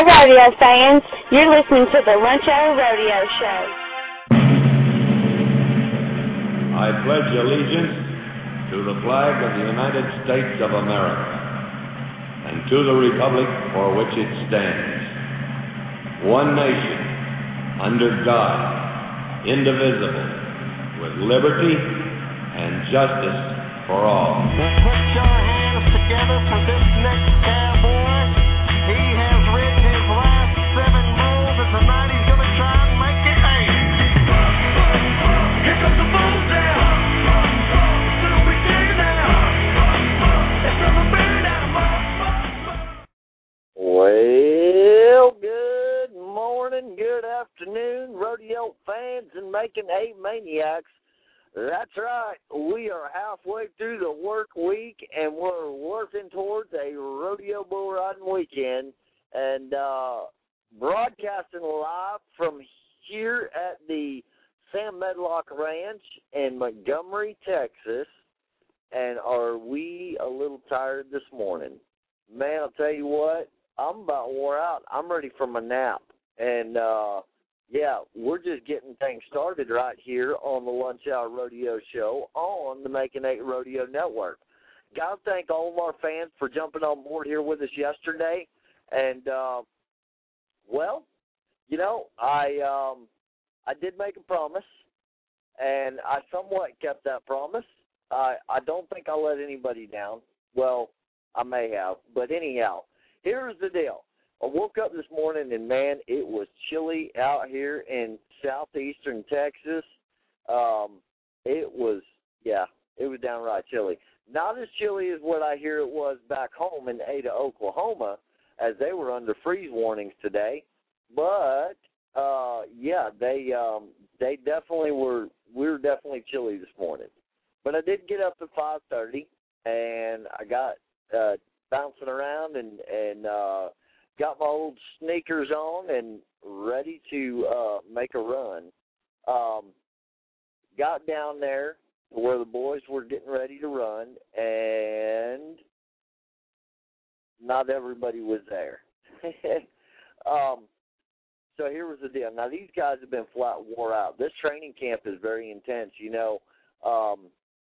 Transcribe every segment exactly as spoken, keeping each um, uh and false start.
rodeo fans. You're listening to the Lunch Hour Rodeo Show. I pledge allegiance to the flag of the United States of America and to the republic for which it stands, one nation, under God, indivisible, with liberty and justice for all. Put your hands together for this next cowboy. He has ridden his last seven bulls, and tonight he's going to try and make it eight. Here comes the bulls now. It's no big deal now. It's from a bird out of my. Well, good morning, good afternoon, rodeo fans and making eight maniacs. That's right. We are halfway through the work week, and we're working towards a rodeo bull riding weekend. And uh, broadcasting live from here at the Sam Medlock Ranch in Montgomery, Texas. And are we a little tired this morning? Man, I'll tell you what, I'm about wore out. I'm ready for my nap. And, uh, yeah, we're just getting things started right here on the Lunch Hour Rodeo Show on the Making Eight Rodeo Network. Got to thank all of our fans for jumping on board here with us yesterday. And, uh, well, you know, I um, I did make a promise, and I somewhat kept that promise. I I don't think I'll let anybody down. Well, I may have. But anyhow, here's the deal. I woke up this morning, and, man, it was chilly out here in southeastern Texas. Um, it was, yeah, it was downright chilly. Not as chilly as what I hear it was back home in Ada, Oklahoma, as they were under freeze warnings today. But, uh, yeah, they um, they definitely were, we were definitely chilly this morning. But I did get up at five thirty, and I got uh, bouncing around and, and uh, got my old sneakers on and ready to uh, make a run. Um, got down there where the boys were getting ready to run, and not everybody was there. um, so here was the deal. Now, these guys have been flat wore out. This training camp is very intense. You know, um,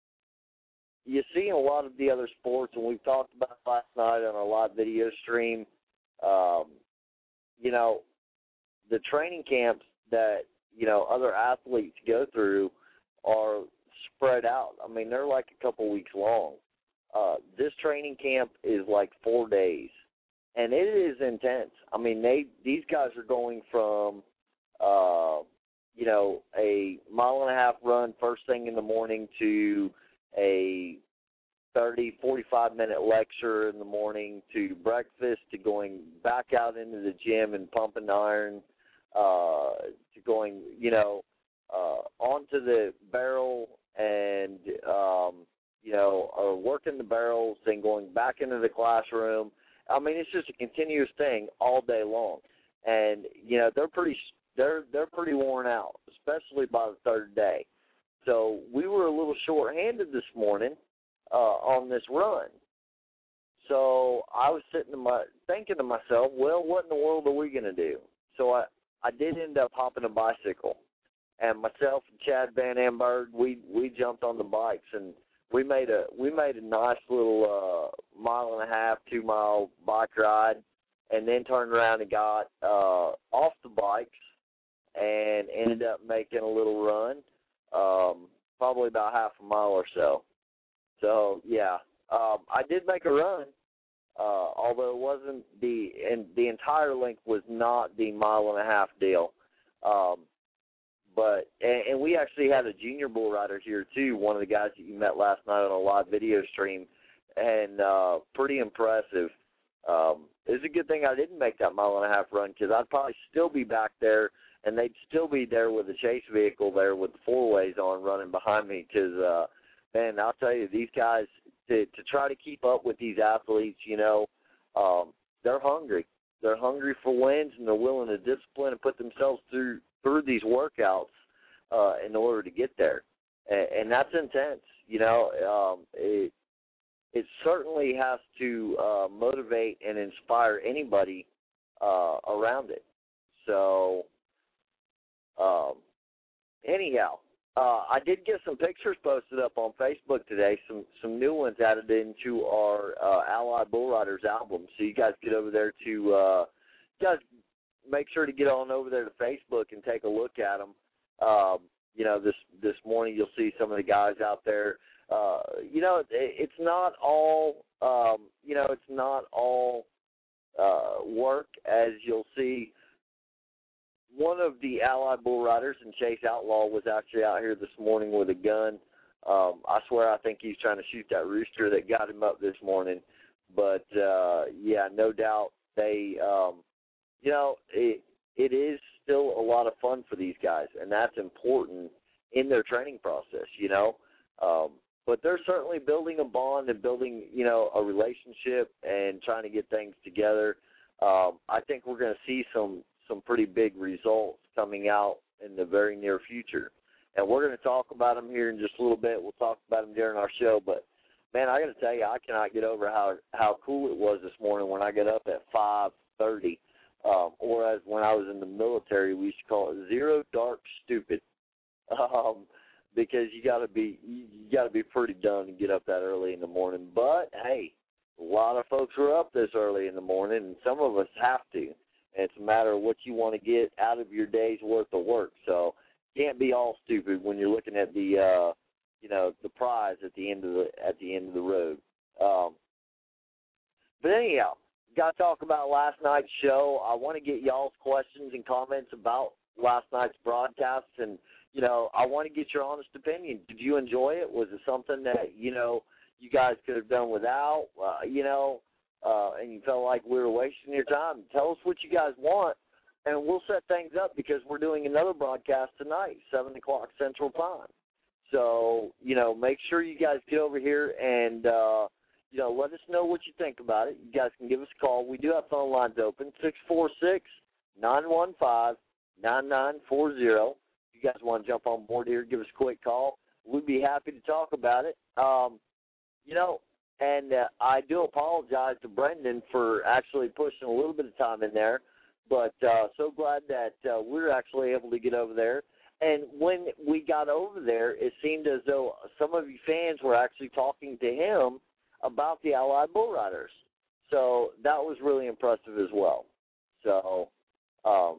you see in a lot of the other sports, and we've talked about last night on our live video stream, Um, you know, the training camps that, you know, other athletes go through are spread out. I mean, they're like a couple weeks long. Uh, this training camp is like four days, and it is intense. I mean, they these guys are going from, uh, you know, a mile and a half run first thing in the morning to a thirty, forty-five minute lecture in the morning to breakfast to going back out into the gym and pumping iron uh, to going, you know, uh, onto the barrel and, um, you know, or working the barrels, then going back into the classroom. I mean, it's just a continuous thing all day long. And, you know, they're pretty, they're, they're pretty worn out, especially by the third day. So we were a little short-handed this morning Uh, on this run. So I was sitting to my, thinking to myself, well, what in the world are we going to do? So I, I did end up hopping a bicycle. And myself and Chad Van Amberg, we, we jumped on the bikes, and we made a we made a nice little uh, mile and a half, two mile bike ride, and then turned around and got uh, off the bikes and ended up making a little run, um, probably about half a mile or so. So, yeah, um, I did make a run, uh, although it wasn't the – and the entire length was not the mile and a half deal. Um, but and, – and we actually had a junior bull rider here, too, one of the guys that you met last night on a live video stream, and uh, pretty impressive. Um, it's a good thing I didn't make that mile and a half run because I'd probably still be back there, and they'd still be there with a chase vehicle there with the four-ways on running behind me because uh, – man, I'll tell you, these guys, to, to try to keep up with these athletes, you know, um, they're hungry. They're hungry for wins, and they're willing to discipline and put themselves through through these workouts uh, in order to get there. And, and that's intense. You know, um, it, it certainly has to uh, motivate and inspire anybody uh, around it. So, um, anyhow, uh, I did get some pictures posted up on Facebook today, some some new ones added into our uh, Allied Bull Riders album. So you guys get over there to, uh, you guys make sure to get on over there to Facebook and take a look at them. Um, you know, this this morning you'll see some of the guys out there. Uh, you know, it, it's not all, um, you know, it's not all uh, work, as you'll see. One of the Allied Bull Riders, and Chase Outlaw, was actually out here this morning with a gun. Um, I swear I think he's trying to shoot that rooster that got him up this morning. But, uh, yeah, no doubt they, um, you know, it, it is still a lot of fun for these guys, and that's important in their training process, you know. Um, but they're certainly building a bond and building, you know, a relationship and trying to get things together. Um, I think we're going to see some, some pretty big results coming out in the very near future. And we're going to talk about them here in just a little bit. We'll talk about them during our show. But, man, I got to tell you, I cannot get over how, how cool it was this morning when I got up at five thirty. Um, or as when I was in the military, we used to call it zero dark stupid. Um, because you got to be you got to be pretty dumb to get up that early in the morning. But hey, a lot of folks are up this early in the morning, and some of us have to. And it's a matter of what you want to get out of your day's worth of work. So can't be all stupid when you're looking at the uh, you know the prize at the end of the at the end of the road. Um, but anyhow, got to talk about last night's show. I want to get y'all's questions and comments about last night's broadcast, and you know, I want to get your honest opinion. Did you enjoy it? Was it something that, you know, you guys could have done without, uh, you know, uh, and you felt like we were wasting your time? Tell us what you guys want, and we'll set things up because we're doing another broadcast tonight, seven o'clock Central Time. So, you know, make sure you guys get over here and, uh, you know, let us know what you think about it. You guys can give us a call. We do have phone lines open, six four six, nine one five, nine nine four zero. You guys want to jump on board here, give us a quick call. We'd be happy to talk about it. Um, you know, and uh, I do apologize to Brendan for actually pushing a little bit of time in there, but uh, so glad that uh, we were actually able to get over there. And when we got over there, it seemed as though some of you fans were actually talking to him about the Allied Bull Riders. So that was really impressive as well. So, um,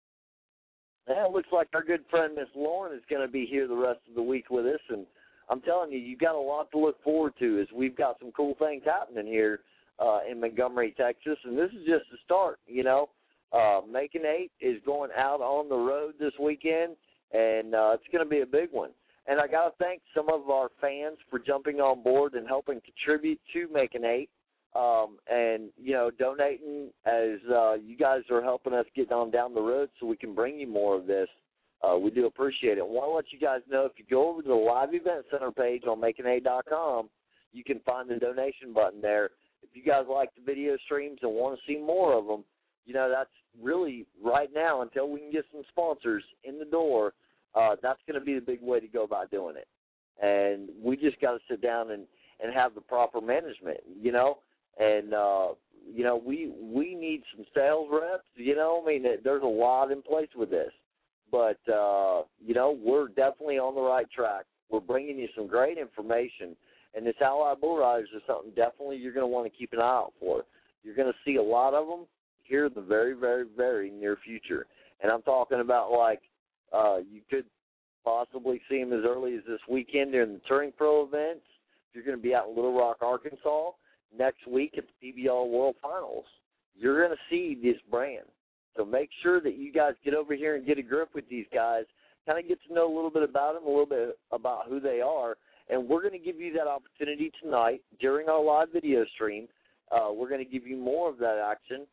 yeah, it looks like our good friend Miss Lauren is going to be here the rest of the week with us, and I'm telling you, you've got a lot to look forward to as we've got some cool things happening here uh, in Montgomery, Texas, and this is just the start, you know. Uh, Macon eight is going out on the road this weekend, and uh, it's going to be a big one. And I got to thank some of our fans for jumping on board and helping contribute to Macon eight. Um, and, you know, donating as uh, you guys are helping us get on down the road so we can bring you more of this. Uh, we do appreciate it. I want to let you guys know if you go over to the Live Event Center page on Macon eight dot com, you can find the donation button there. If you guys like the video streams and want to see more of them, you know, that's really right now until we can get some sponsors in the door, uh, that's going to be the big way to go about doing it. And we just got to sit down and, and have the proper management, you know. And, uh, you know, we we need some sales reps, you know. I mean, there's a lot in place with this. But, uh, you know, we're definitely on the right track. We're bringing you some great information. And this Allied Bull Riders is something definitely you're going to want to keep an eye out for. You're going to see a lot of them here in the very, very, very near future. And I'm talking about, like, uh, you could possibly see them as early as this weekend during the Touring Pro events. If you're going to be out in Little Rock, Arkansas, next week at the P B R World Finals, you're going to see this brand. So make sure that you guys get over here and get a grip with these guys, kind of get to know a little bit about them, a little bit about who they are, and we're going to give you that opportunity tonight during our live video stream. Uh, we're going to give you more of that action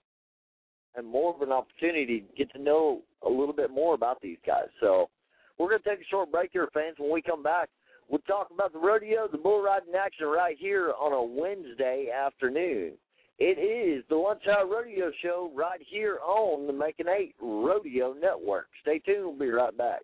and more of an opportunity to get to know a little bit more about these guys. So we're going to take a short break here, fans. When we come back, we'll talk about the rodeo, the bull riding action right here on a Wednesday afternoon. It is the Lunch Hour Rodeo Show right here on the Macon eight Rodeo Network. Stay tuned. We'll be right back.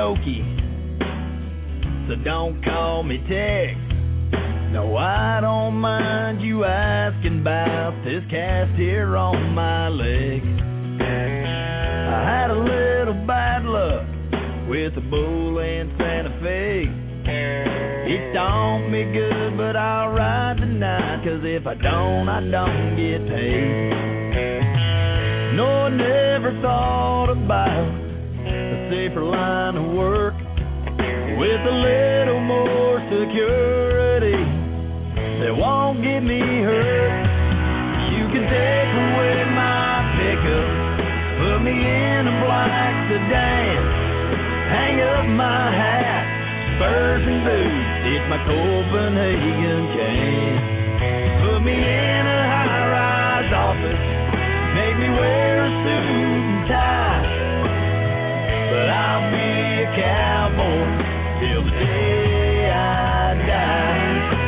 Okie, so don't call me Tex. No, I don't mind you asking about this cast here on my leg. I had a little bad luck with a bull in Santa Fe. It don't me good, but I'll ride tonight, 'cause if I don't, I don't get paid. No, I never thought about a safer line of work with a little more security that won't get me hurt. You can take away my pickup, put me in a black sedan, hang up my hat, spurs and boots, it's my Copenhagen cane. Put me in a high-rise office, make me wear a suit and tie, but I'll be a cowboy till the day I die.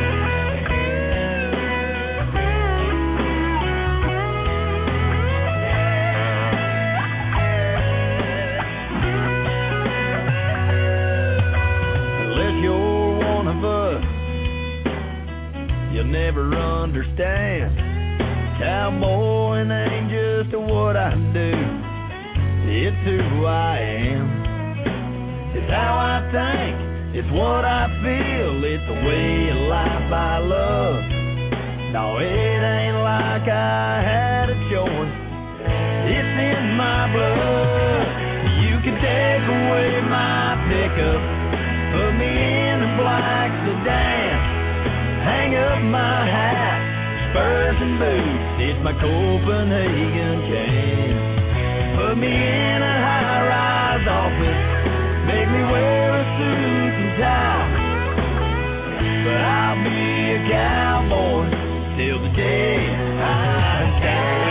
You'll never understand. Cowboying ain't just what I do, it's who I am. It's how I think, it's what I feel, it's the way of life I love. No, it ain't like I had a choice, it's in my blood. You can take away my pickup, put me in a black sedan, hang up my hat, spurs and boots, it's my Copenhagen cane. Put me in a high-rise office, make me wear a suit and tie, but I'll be a cowboy till the day I die.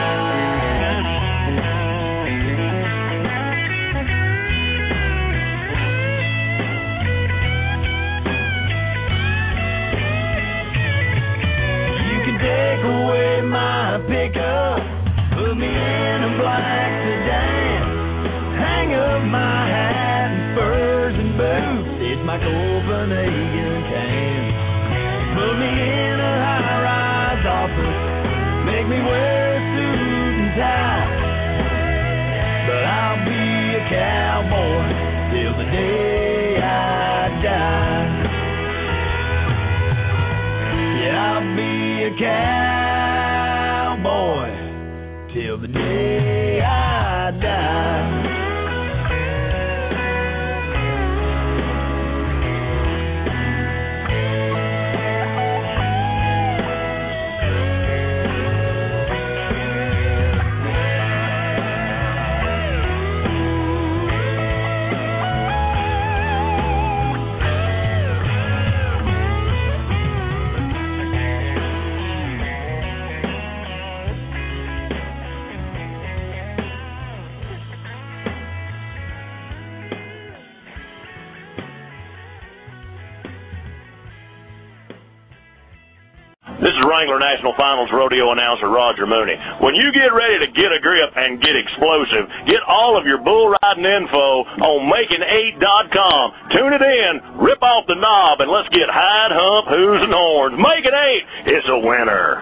Take away my pickup, put me in a black sedan, hang up my hat and spurs and boots, it's my Copenhagen cane. Put me in a high-rise office, make me wear a suit and tie, but I'll be a cowboy till the day I die. Yeah, I'll be a cowboy till the day I die. Wrangler National Finals rodeo announcer Roger Mooney. When you get ready to get a grip and get explosive, get all of your bull riding info on making eight dot com. Tune it in, rip off the knob, and let's get hide, hump, hooves, and horns. Making eight, it's a winner.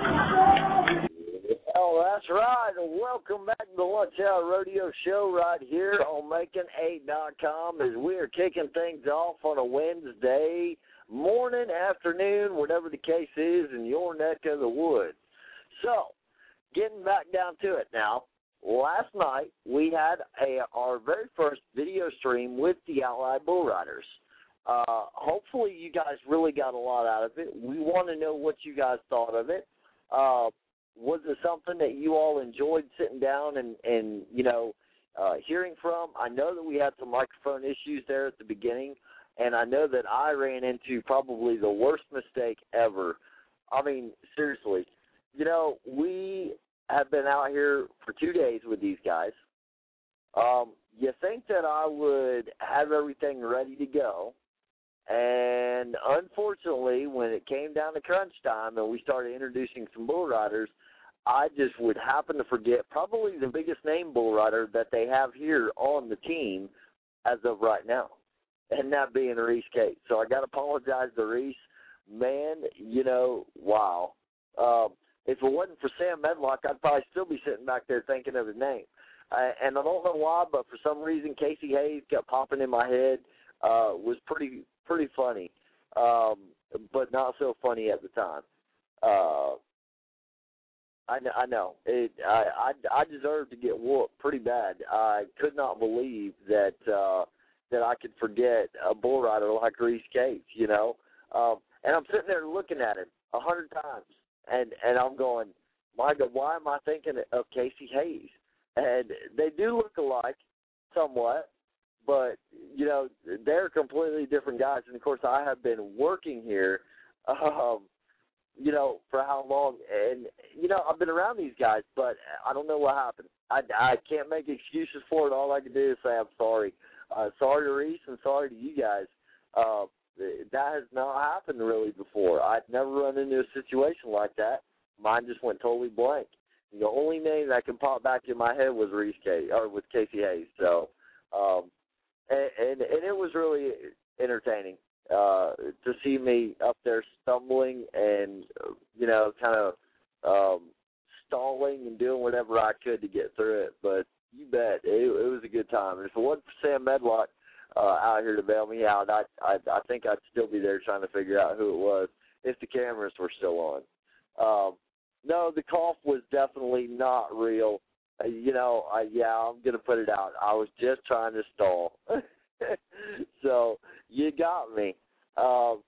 Oh, that's right. Welcome back to the Lunch Hour Rodeo Show right here on making eight dot com as we are kicking things off on a Wednesday morning, afternoon, whatever the case is in your neck of the woods. So, getting back down to it now, last night we had a, our very first video stream with the Allied Bull Riders. Uh, hopefully you guys really got a lot out of it. We want to know what you guys thought of it. Uh, was it something that you all enjoyed sitting down and, and you know, uh, hearing from? I know that we had some microphone issues there at the beginning, and I know that I ran into probably the worst mistake ever. I mean, seriously, you know, we have been out here for two days with these guys. Um, you think that I would have everything ready to go, and unfortunately, when it came down to crunch time and we started introducing some bull riders, I just would happen to forget probably the biggest name bull rider that they have here on the team, as of right now, and that being Reese Cates. So I got to apologize to Reese. Man, you know, wow. Um, if it wasn't for Sam Medlock, I'd probably still be sitting back there thinking of his name. Uh, and I don't know why, but for some reason, Casey Hayes kept popping in my head. Uh, was pretty pretty funny, um, but not so funny at the time. Uh, I, I know. It, I, I, I deserved to get whooped pretty bad. I could not believe that uh, that I could forget a bull rider like Reese Cates, you know. Um, and I'm sitting there looking at him a hundred times, and, and I'm going, my God, why am I thinking of Casey Hayes? And they do look alike somewhat, but, you know, they're completely different guys. And, of course, I have been working here, um, you know, for how long. And, you know, I've been around these guys, but I don't know what happened. I, I can't make excuses for it. All I can do is say I'm sorry. Uh, sorry to Reese and sorry to you guys. Uh, that has not happened really before. I've never run into a situation like that. Mine just went totally blank. The only name that can pop back in my head was Reese Cates, or with Casey Hayes. So, um, and, and and it was really entertaining uh, to see me up there stumbling and you know kind of um, stalling and doing whatever I could to get through it. But you bet it, it was a good time. And if it wasn't for Sam Medlock uh, out here to bail me out, I, I I think I'd still be there trying to figure out who it was if the cameras were still on. Um, No, the cough was definitely not real. Uh, you know, I, yeah, I'm going to put it out. I was just trying to stall. So you got me. Um,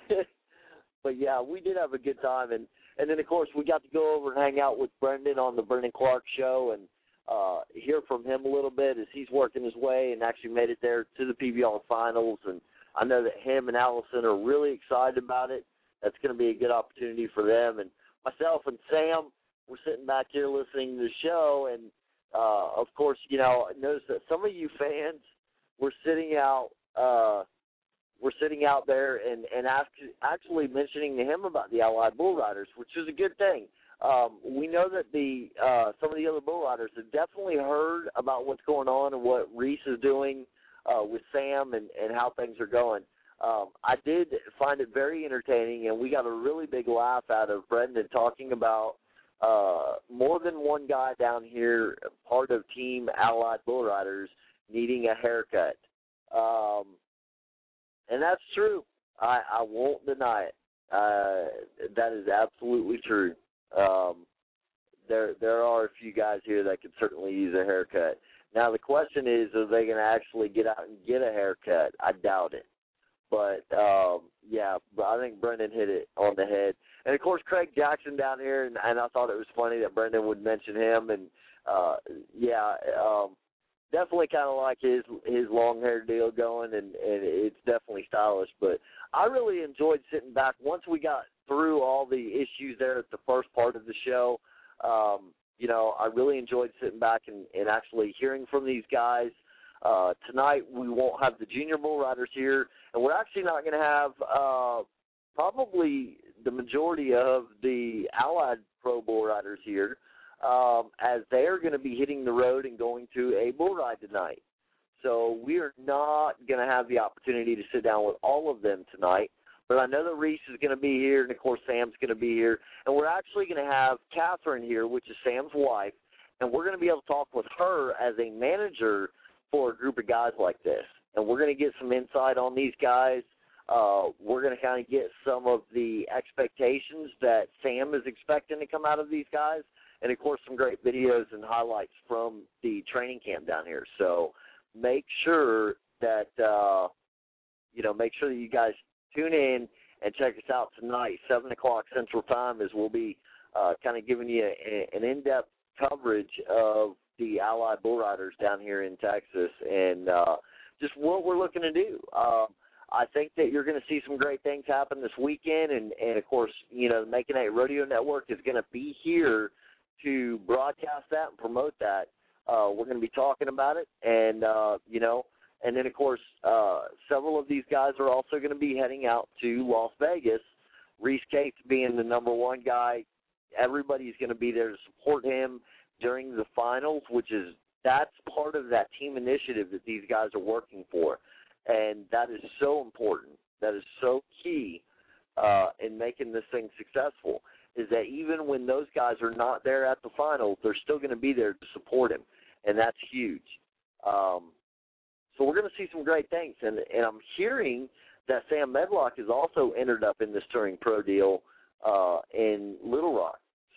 but, yeah, we did have a good time. And, and then, of course, we got to go over and hang out with Brendan on the Brendan Clark show and uh, hear from him a little bit as he's working his way and actually made it there to the P B R finals. And I know that him and Allison are really excited about it. That's going to be a good opportunity for them. And myself and Sam, we're sitting back here listening to the show, and, uh, of course, you know, notice that some of you fans were sitting out uh, were sitting out there and, and ask, actually mentioning to him about the Allied Bull Riders, which is a good thing. Um, we know that the uh, some of the other bull riders have definitely heard about what's going on and what Reese is doing uh, with Sam and, and how things are going. Um, I did find it very entertaining, and we got a really big laugh out of Brendan talking about uh, more than one guy down here, part of Team Allied Bull Riders, needing a haircut. Um, and that's true. I, I won't deny it. Uh, that is absolutely true. Um, there, there are a few guys here that could certainly use a haircut. Now, the question is, are they going to actually get out and get a haircut? I doubt it. But, um, yeah, I think Brendan hit it on the head. And, of course, Craig Jackson down here, and, and I thought it was funny that Brendan would mention him. And, uh, yeah, um, definitely kind of like his his long hair deal going, and, and it's definitely stylish. But I really enjoyed sitting back. Once we got through all the issues there at the first part of the show, um, you know, I really enjoyed sitting back and, and actually hearing from these guys. Uh, tonight we won't have the junior bull riders here, and we're actually not going to have uh, probably the majority of the Allied Pro bull riders here, um, as they are going to be hitting the road and going to a bull ride tonight. So we are not going to have the opportunity to sit down with all of them tonight. But I know that Reese is going to be here, and, of course, Sam's going to be here. And we're actually going to have Catherine here, which is Sam's wife, and we're going to be able to talk with her as a manager for a group of guys like this. And we're going to get some insight on these guys. Uh, we're going to kind of get some of the expectations that Sam is expecting to come out of these guys. And, of course, some great videos and highlights from the training camp down here. So make sure that, uh, you know, make sure that you guys tune in and check us out tonight, seven o'clock Central Time, as we'll be uh, kind of giving you a, an in-depth coverage of the Allied Bull Riders down here in Texas and uh, just what we're looking to do. Um, I think that you're going to see some great things happen this weekend, and, and of course, you know, the Making Eight Rodeo Network is going to be here to broadcast that and promote that. Uh, we're going to be talking about it, and, uh, you know, and then, of course, uh, several of these guys are also going to be heading out to Las Vegas. Reese Cates being the number one guy. Everybody's going to be there to support him during the finals, which is that's part of that team initiative that these guys are working for, and that is so important. That is so key uh, in making this thing successful, is that even when those guys are not there at the finals, they're still going to be there to support him, and that's huge. Um, so we're going to see some great things, and, and I'm hearing that Sam Medlock is also entered up in this touring pro deal uh, in Little Rock.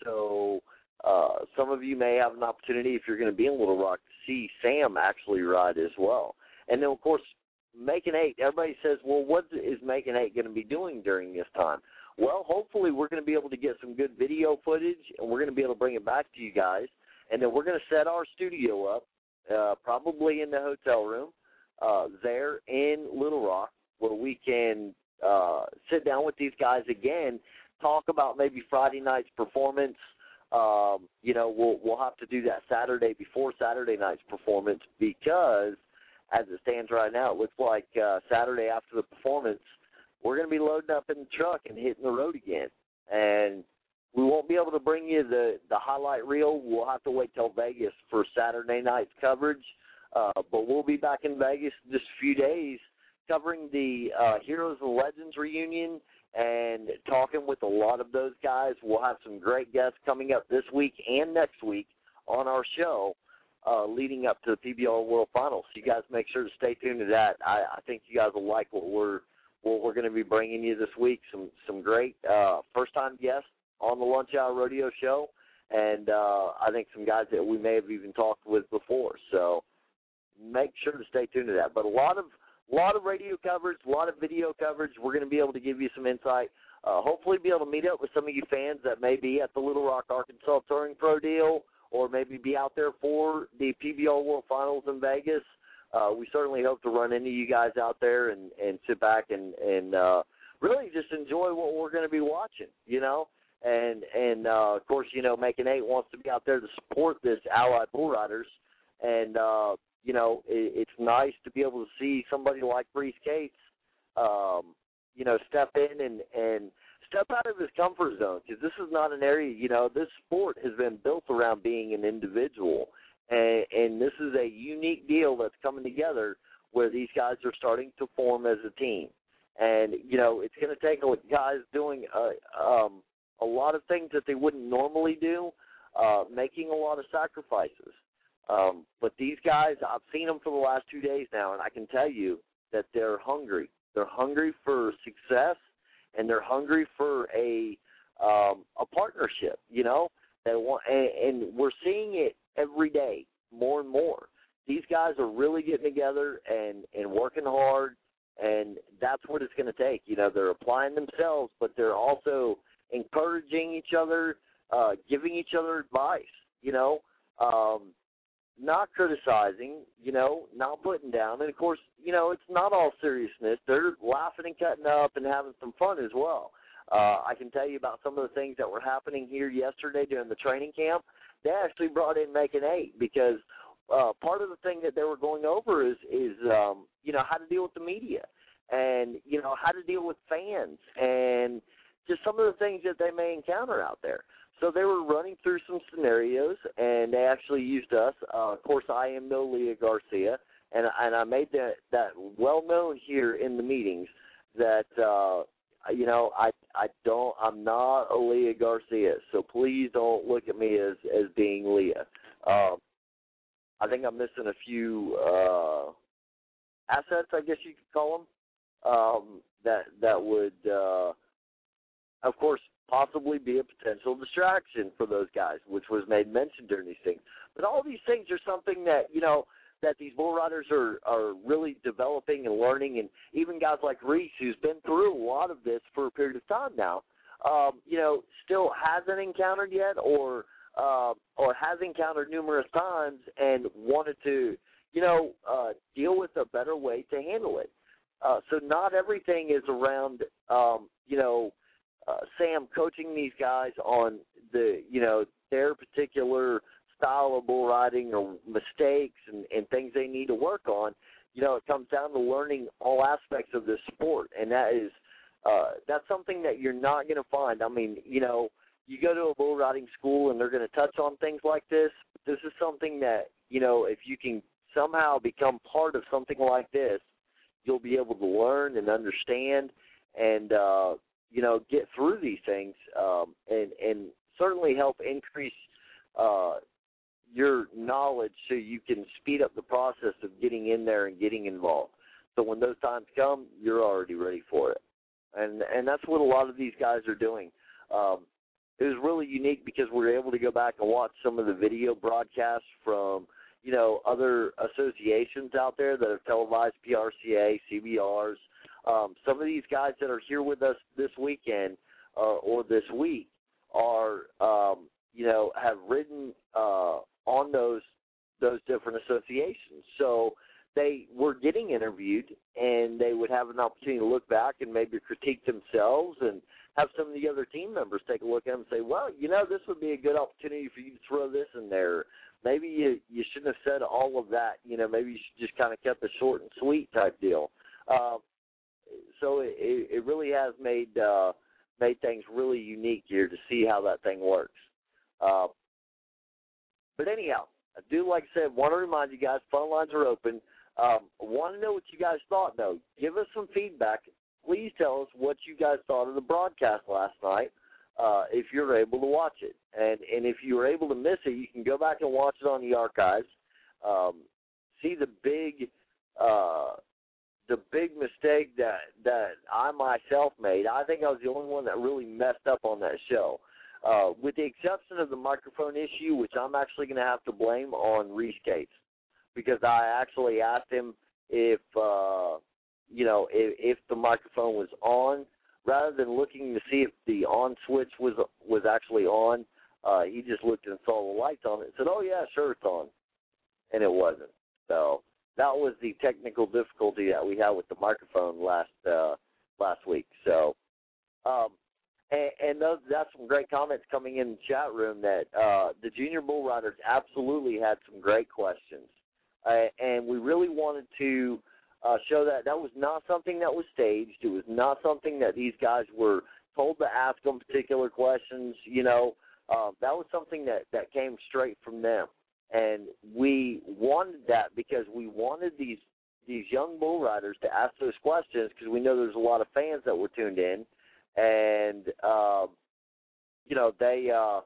So uh, some of you may have an opportunity, if you're going to be in Little Rock, to see Sam actually ride as well. And then, of course, Macon eight, everybody says, well, what is Macon eight going to be doing during this time? Well, hopefully we're going to be able to get some good video footage, and we're going to be able to bring it back to you guys. And then we're going to set our studio up, uh, probably in the hotel room uh, there in Little Rock, where we can uh, sit down with these guys again, talk about maybe Friday night's performance. Um, you know, we'll we'll have to do that Saturday before Saturday night's performance, because as it stands right now, it looks like uh, Saturday after the performance, we're going to be loading up in the truck and hitting the road again. And we won't be able to bring you the, the highlight reel. We'll have to wait till Vegas for Saturday night's coverage. Uh, but we'll be back in Vegas in just a few days covering the uh, Heroes and Legends reunion and talking with a lot of those guys. We'll have some great guests coming up this week and next week on our show uh, leading up to the P B R World Finals. So you guys make sure to stay tuned to that. I, I think you guys will like what we're what we're going to be bringing you this week. Some some great uh, first-time guests on the Lunch Hour Rodeo Show, and uh, I think some guys that we may have even talked with before. So make sure to stay tuned to that. But a lot of A lot of radio coverage, a lot of video coverage. We're going to be able to give you some insight. Uh, hopefully be able to meet up with some of you fans that may be at the Little Rock, Arkansas Touring Pro deal, or maybe be out there for the P B R World Finals in Vegas. Uh, we certainly hope to run into you guys out there and, and sit back and, and uh, really just enjoy what we're going to be watching, you know. And, and uh, of course, you know, Macon eight wants to be out there to support this Allied Bull Riders. And, uh, you know, it, it's nice to be able to see somebody like Brees Cates, um, you know, step in and, and step out of his comfort zone, because this is not an area, you know, this sport has been built around being an individual. And, and this is a unique deal that's coming together where these guys are starting to form as a team. And, you know, it's going to take guys doing a, um, a lot of things that they wouldn't normally do, uh, making a lot of sacrifices. Um, but these guys, I've seen them for the last two days now, and I can tell you that they're hungry. They're hungry for success, and they're hungry for a um, a partnership, you know. They want, and, and we're seeing it every day more and more. These guys are really getting together and, and working hard, and that's what it's going to take. You know, they're applying themselves, but they're also encouraging each other, uh, giving each other advice, you know. Um, not criticizing, you know, not putting down. And, of course, you know, it's not all seriousness. They're laughing and cutting up and having some fun as well. Uh, I can tell you about some of the things that were happening here yesterday during the training camp. They actually brought in Macon eight because uh, part of the thing that they were going over is, is um, you know, how to deal with the media and, you know, how to deal with fans and just some of the things that they may encounter out there. So they were running through some scenarios, and they actually used us. Uh, of course, I am no Leah Garcia, and, and I made that, that well known here in the meetings that, uh, you know, I I don't, I'm not a Leah Garcia, so please don't look at me as, as being Leah. Um, I think I'm missing a few uh, assets, I guess you could call them, um, that, that would, uh, of course, possibly be a potential distraction for those guys, which was made mention during these things. But all these things are something that, you know, that these bull riders are, are really developing and learning, and even guys like Reese, who's been through a lot of this for a period of time now, um, you know, still hasn't encountered yet or uh, or has encountered numerous times and wanted to, you know, uh, deal with a better way to handle it. Uh, so not everything is around, um, you know, Uh, Sam coaching these guys on the, you know, their particular style of bull riding or mistakes and, and things they need to work on. You know, it comes down to learning all aspects of this sport, and that is uh, that's something that you're not going to find. I mean, you know, you go to a bull riding school and they're going to touch on things like this, but this is something that, you know, if you can somehow become part of something like this, you'll be able to learn and understand and, uh, you know, get through these things um, and, and certainly help increase uh, your knowledge so you can speed up the process of getting in there and getting involved. So when those times come, you're already ready for it. And and that's what a lot of these guys are doing. Um, it was really unique because we were able to go back and watch some of the video broadcasts from, you know, other associations out there that have televised P R C A, C B Rs. Um, some of these guys that are here with us this weekend uh, or this week are, um, you know, have ridden uh, on those those different associations. So they were getting interviewed, and they would have an opportunity to look back and maybe critique themselves and have some of the other team members take a look at them and say, well, you know, this would be a good opportunity for you to throw this in there. Maybe you, you shouldn't have said all of that. You know, maybe you should just kind of kept it short and sweet type deal. Uh, so it, it really has made uh, made things really unique here to see how that thing works. Uh, but anyhow, I do, like I said, want to remind you guys, phone lines are open. Um, want to know what you guys thought, though. Give us some feedback. Please tell us what you guys thought of the broadcast last night uh, if you're able to watch it. And and if you were able to miss it, you can go back and watch it on the archives. Um, see the big uh, the big mistake that, that I myself made. I think I was the only one that really messed up on that show. Uh, with the exception of the microphone issue, which I'm actually going to have to blame on Reese Cates. Because I actually asked him if, uh, you know, if, if the microphone was on, rather than looking to see if the on switch was was actually on. Uh, he just looked and saw the lights on it and said, "Oh yeah, sure it's on," and it wasn't. So that was the technical difficulty that we had with the microphone last uh, last week. So, um, and, and those, that's some great comments coming in the chat room. That uh, the Junior Bull Riders absolutely had some great questions. Uh, and we really wanted to uh, show that that was not something that was staged. It was not something that these guys were told to ask them particular questions. You know, uh, that was something that, that came straight from them. And we wanted that because we wanted these these young bull riders to ask those questions because we know there's a lot of fans that were tuned in. And, uh, you know, they, uh,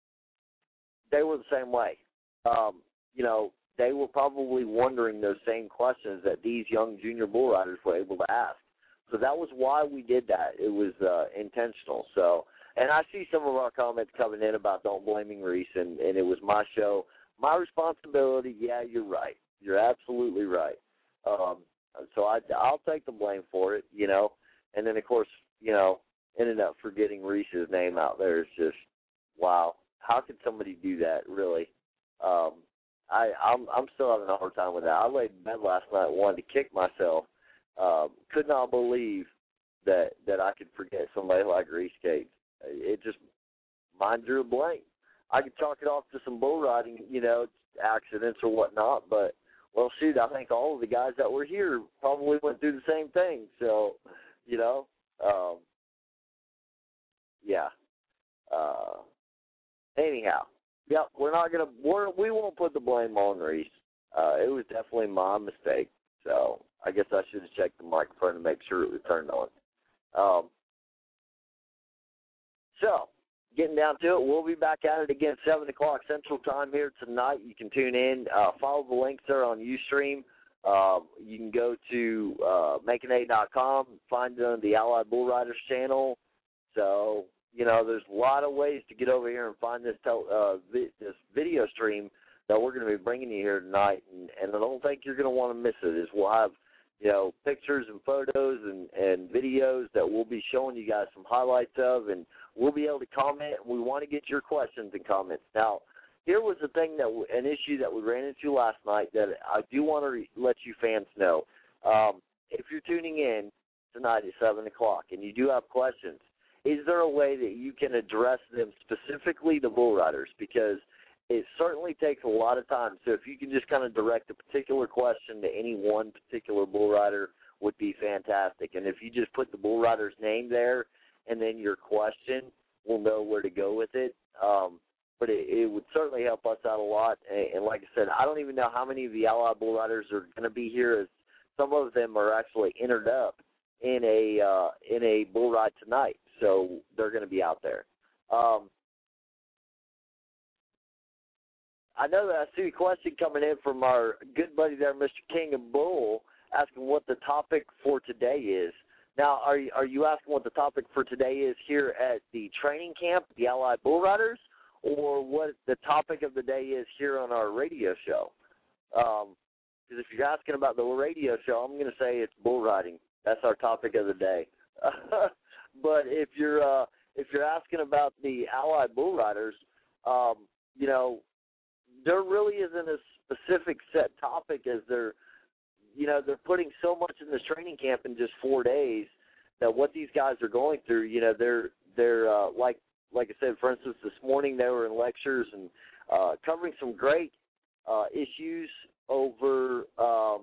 they were the same way. Um, you know, they were probably wondering those same questions that these young junior bull riders were able to ask. So that was why we did that. It was uh, intentional. So, and I see some of our comments coming in about don't blaming Reese, and, and it was my show, my responsibility. Yeah, you're right. You're absolutely right. Um, so I, I'll take the blame for it, you know. And then, of course, you know, ended up forgetting Reese's name out there. It's just, wow. How could somebody do that, really? Um, I, I'm, I'm still having a hard time with that. I laid in bed last night and wanted to kick myself. Um, could not believe that that I could forget somebody like Reese Cates. It just, mine drew a blank. I could chalk it off to some bull riding, you know, accidents or whatnot, but, well, shoot, I think all of the guys that were here probably went through the same thing. So, you know, um, yeah. Uh, anyhow. Yep, we're not gonna. We're, we won't put the blame on Reese. Uh, it was definitely my mistake. So I guess I should have checked the microphone to make sure it was turned on. Um, so getting down to it, we'll be back at it again seven o'clock Central Time here tonight. You can tune in. Uh, follow the links there on Ustream. Uh, you can go to uh, making eight dot com, find it on the Allied Bull Riders channel. So. You know, there's a lot of ways to get over here and find this tel- uh, vi- this video stream that we're going to be bringing you here tonight, and, and I don't think you're going to want to miss it. Is we'll have, you know, pictures and photos and, and videos that we'll be showing you guys some highlights of, and we'll be able to comment. We want to get your questions and comments. Now, here was the thing that w- an issue that we ran into last night that I do want to re- let you fans know. Um, if you're tuning in tonight at seven o'clock and you do have questions, is there a way that you can address them specifically to bull riders? Because it certainly takes a lot of time. So if you can just kind of direct a particular question to any one particular bull rider would be fantastic. And if you just put the bull rider's name there and then your question, we'll know where to go with it. Um, but it, it would certainly help us out a lot. And, and like I said, I don't even know how many of the Allied Bull Riders are going to be here, as some of them are actually entered up in a uh, in a bull ride tonight, so they're going to be out there. Um, I know that I see a question coming in from our good buddy there, Mister King of Bull, asking what the topic for today is. Now, are you, are you asking what the topic for today is here at the training camp, the Allied Bull Riders, or what the topic of the day is here on our radio show? Because um, if you're asking about the radio show, I'm going to say it's bull riding. That's our topic of the day. But if you're uh, if you're asking about the Allied Bull Riders, um, you know, there really isn't a specific set topic, as they're, you know, they're putting so much in this training camp in just four days that what these guys are going through, you know, they're they're uh, like like I said, for instance, this morning they were in lectures and uh, covering some great uh, issues over. Um,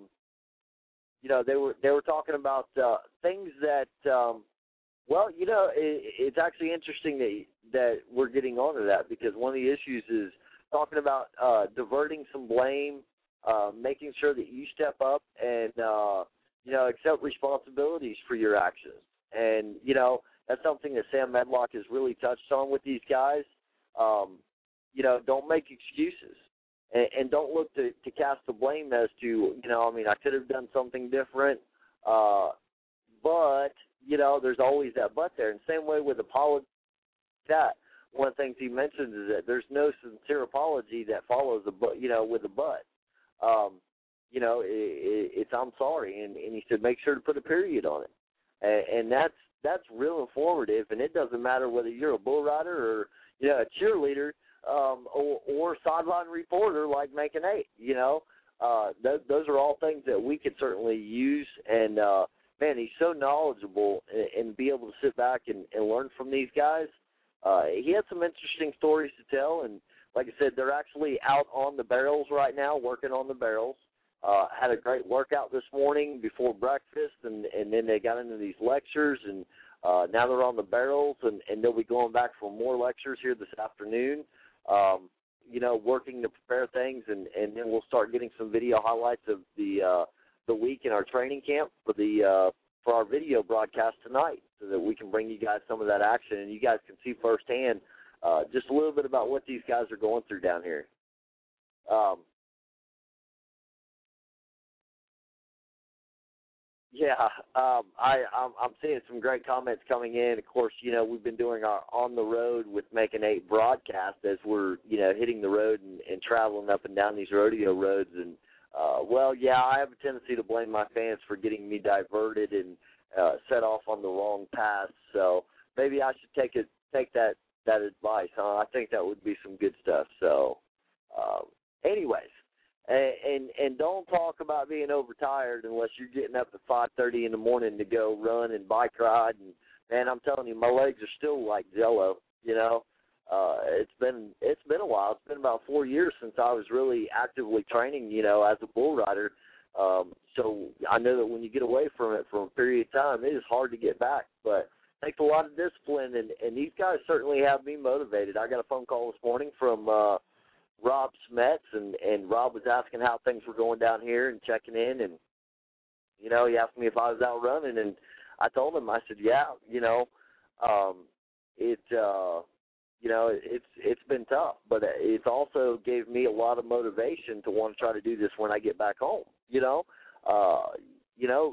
you know, they were they were talking about uh, things that, um, well, you know, it, it's actually interesting that that we're getting onto that, because one of the issues is talking about uh, diverting some blame, uh, making sure that you step up and, uh, you know, accept responsibilities for your actions. And, you know, that's something that Sam Medlock has really touched on with these guys. Um, you know, don't make excuses, and, and don't look to, to cast the blame as to, you know, I mean, I could have done something different, uh, but, you know, there's always that but there. And same way with apology, that. One of the things he mentions is that there's no sincere apology that follows a but, you know, with a but. Um, you know, it, it, it's I'm sorry, and, and he said make sure to put a period on it, and, and that's that's real informative. And it doesn't matter whether you're a bull rider or, you know, a cheerleader um, or, or sideline reporter like Macon eight. You know, uh, th- those are all things that we could certainly use. And uh, man, he's so knowledgeable, and, and be able to sit back and, and learn from these guys. Uh, he had some interesting stories to tell, and like I said, they're actually out on the barrels right now, working on the barrels. Uh, had a great workout this morning before breakfast, and, and then they got into these lectures, and uh, now they're on the barrels, and, and they'll be going back for more lectures here this afternoon, um, you know, working to prepare things, and, and then we'll start getting some video highlights of the uh, the week in our training camp for the uh, for our video broadcast tonight, so that we can bring you guys some of that action, and you guys can see firsthand uh, just a little bit about what these guys are going through down here. Um, yeah, um, I, I'm, I'm seeing some great comments coming in. Of course, you know, we've been doing our On the Road with Macon eight broadcast as we're, you know, hitting the road and, and traveling up and down these rodeo roads. And, uh, well, yeah, I have a tendency to blame my fans for getting me diverted and uh, set off on the wrong path. So maybe I should take it, take that, that advice. Huh? I think that would be some good stuff. So, um, anyways, and, and and don't talk about being overtired unless you're getting up at five thirty in the morning to go run and bike ride. And man, I'm telling you, my legs are still like Jell-O. You know, uh, it's been it's been a while. It's been about four years since I was really actively training, you know, as a bull rider. Um, so I know that when you get away from it for a period of time, it is hard to get back. But it takes a lot of discipline, and, and these guys certainly have me motivated. I got a phone call this morning from uh, Rob Smets, and, and Rob was asking how things were going down here and checking in. And, you know, he asked me if I was out running, and I told him, I said, yeah, you know, um, it, uh, you know, it's it's been tough, but it's also gave me a lot of motivation to want to try to do this when I get back home. You know, uh, you know,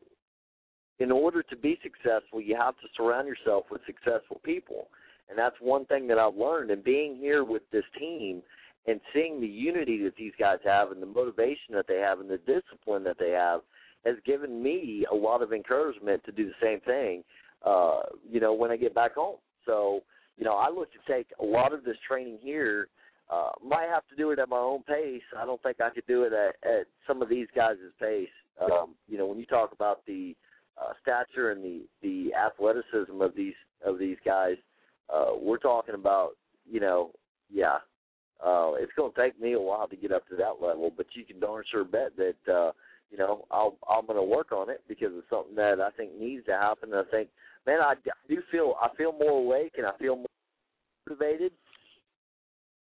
in order to be successful, you have to surround yourself with successful people, and that's one thing that I've learned. And being here with this team and seeing the unity that these guys have, and the motivation that they have, and the discipline that they have, has given me a lot of encouragement to do the same thing. Uh, you know, when I get back home. So, you know, I look to take a lot of this training here. Uh, might have to do it at my own pace. I don't think I could do it at, at some of these guys' pace. Um, you know, when you talk about the uh, stature and the, the athleticism of these of these guys, uh, we're talking about, you know, yeah, uh, it's going to take me a while to get up to that level. But you can darn sure bet that, uh, you know, I'll, I'm going to work on it because it's something that I think needs to happen. And I think, man, I do feel I feel more awake and I feel more motivated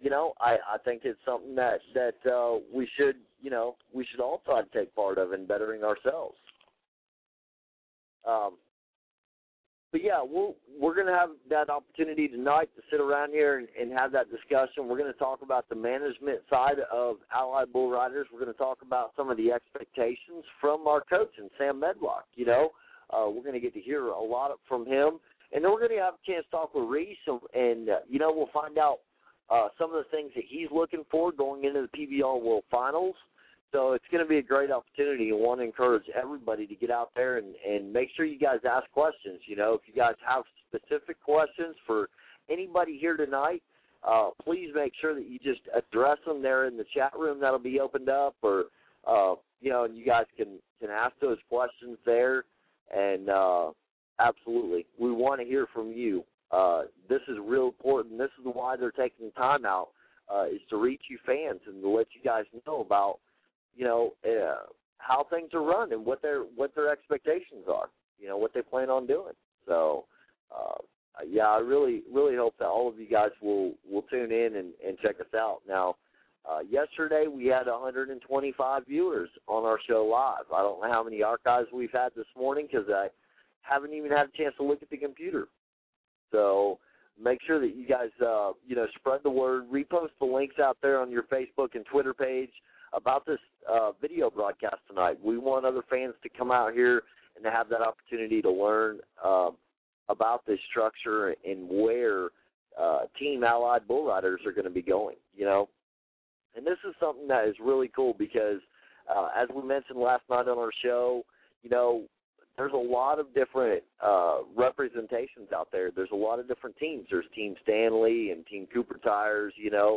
you know, I, I think it's something that that uh, we should, you know, we should all try to take part of in bettering ourselves. Um, but yeah, we'll, we're going to have that opportunity tonight to sit around here and, and have that discussion. We're going to talk about the management side of Allied Bull Riders. We're going to talk about some of the expectations from our coach, and Sam Medlock. You know, uh, we're going to get to hear a lot from him. And then we're going to have a chance to talk with Reese, and, and uh, you know, we'll find out uh, some of the things that he's looking for going into the P B R World Finals. So it's going to be a great opportunity, and want to encourage everybody to get out there and, and make sure you guys ask questions. You know, if you guys have specific questions for anybody here tonight, uh, please make sure that you just address them there in the chat room that'll be opened up, or, uh, you know, and you guys can, can ask those questions there. And, uh, absolutely. We want to hear from you. Uh, this is real important. This is why they're taking the time out, uh, is to reach you fans and to let you guys know about, you know, uh, how things are run and what their what their expectations are, you know, what they plan on doing. So, uh, yeah, I really, really hope that all of you guys will, will tune in and, and check us out. Now, uh, yesterday we had one hundred twenty-five viewers on our show live. I don't know how many archives we've had this morning because I haven't even had a chance to look at the computer. So make sure that you guys, uh, you know, spread the word, repost the links out there on your Facebook and Twitter page about this uh, video broadcast tonight. We want other fans to come out here and to have that opportunity to learn uh, about this structure and where uh, Team Allied Bull Riders are going to be going, you know. And this is something that is really cool because, uh, as we mentioned last night on our show, you know, there's a lot of different uh, representations out there. There's a lot of different teams. There's Team Stanley and Team Cooper Tires, you know.